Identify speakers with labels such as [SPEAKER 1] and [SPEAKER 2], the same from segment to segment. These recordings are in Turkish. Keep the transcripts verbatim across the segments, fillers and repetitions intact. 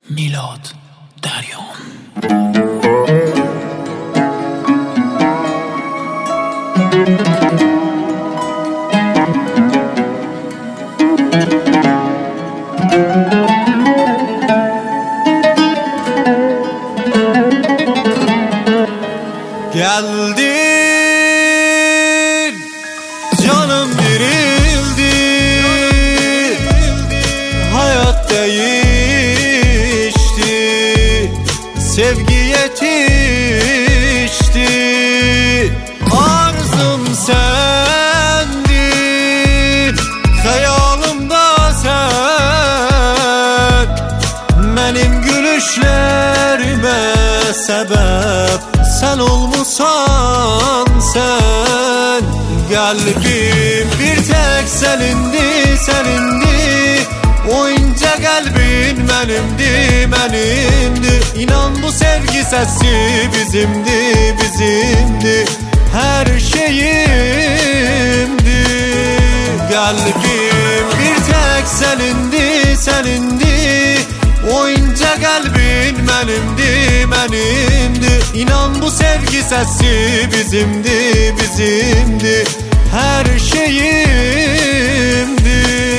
[SPEAKER 1] میلاد دریان.
[SPEAKER 2] Geldin, canım dirildi, hayat değişti, sevgi yetişti, arzum sendin, hayalımda sen, benim gülüşlerime sebep sen olmuşsan sen. Kalbim bir tek senindi, senindi, o ince kalbin benimdi, benimdi. İnan bu sevgi sesi bizimdi, bizimdi, her şeyimdi. Kalbim bir tek senindi, senindi, o ince kalbin benimdi, benimdi. İnan bu sevgi sesi bizimdi, bizimdi, her şeyimdi.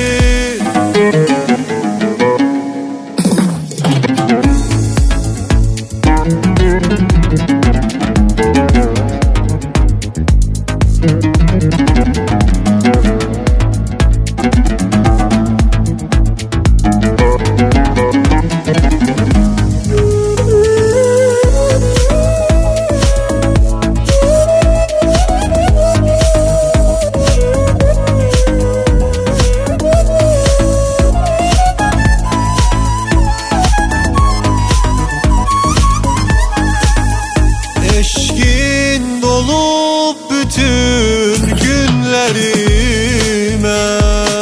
[SPEAKER 2] Eşkin dolup bütün günlerime,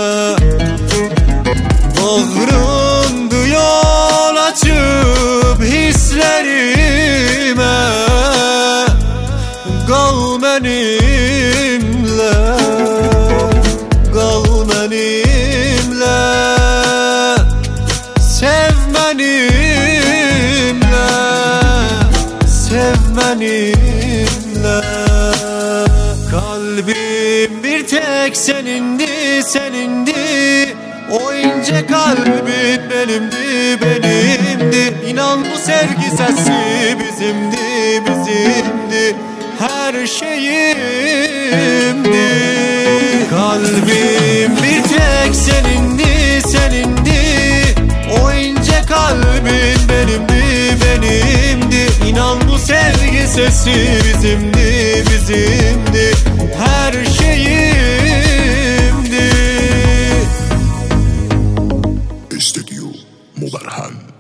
[SPEAKER 2] bağrımdı yol açıp hislerime. Kal benimle, kal benimle, sev benimle, sev benimle. Kalbim bir tek senindi, senindi, o ince kalbin benimdi, benimdi. İnan bu sevgi sesi bizimdi, bizimdi, her şeyimdi. Kalbim bir tek senindi, senindi, o ince kalbin benimdi, benimdi. İnan bu sevgi sesi bizimdi, bizimdi, her şeyimdi.
[SPEAKER 3] Estudyo Mubarhan.